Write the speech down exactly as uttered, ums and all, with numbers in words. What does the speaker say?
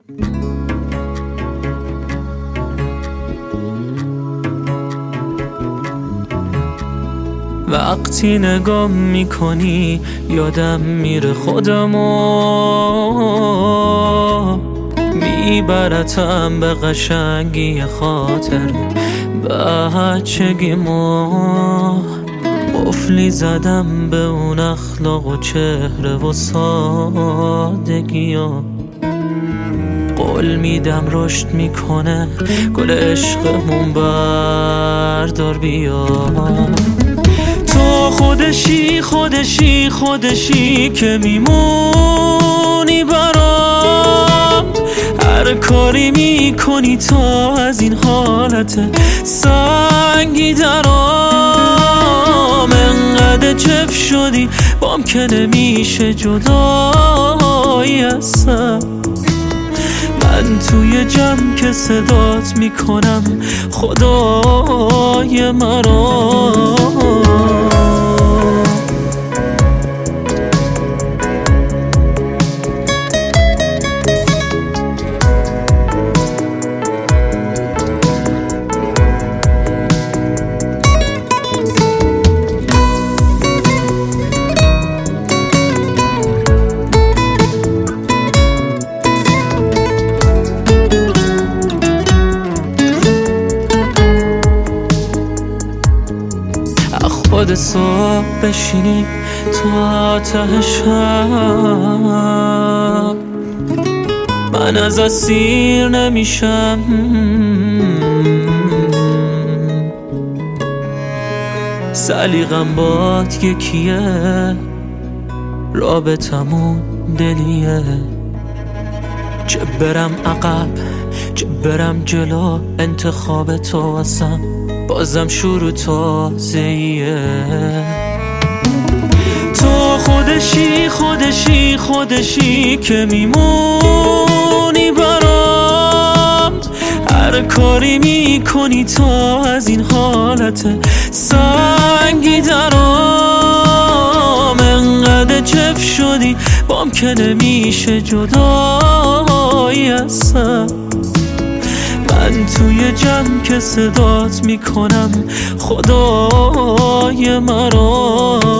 وقتی نگاه میکنی یادم میره خودمو، میبرتم به قشنگی خاطر بچگیمو. قفلی زدم به اون اخلاق و چهره و سادگیو. قول میدم رشد میکنه گل عشقمون، بردار بیا. تو خودشی خودشی خودشی که میمونی برام. هر کاری میکنی تا از این حالت سنگی درام. انقدر جف شدی بام که نمیشه جدایی هستم. من توی جمع که صدات میکنم خدای مرا. خود صبح بشینیم تا ته شب، من از اسیر نمیشم. سلیقم باد یکیه، رابطمون دلیه. چه برم عقب چه برم جلو، انتخاب تو هستم، بازم شروع تازه‌ایه. تو خودشی خودشی خودشی که میمونی برام. هر کاری میکنی تا از این حالت سنگی درام. انقدر جف شدی بام که نمیشه جدایی هستم. من توی جمع که صدات میکنم خدای مرا.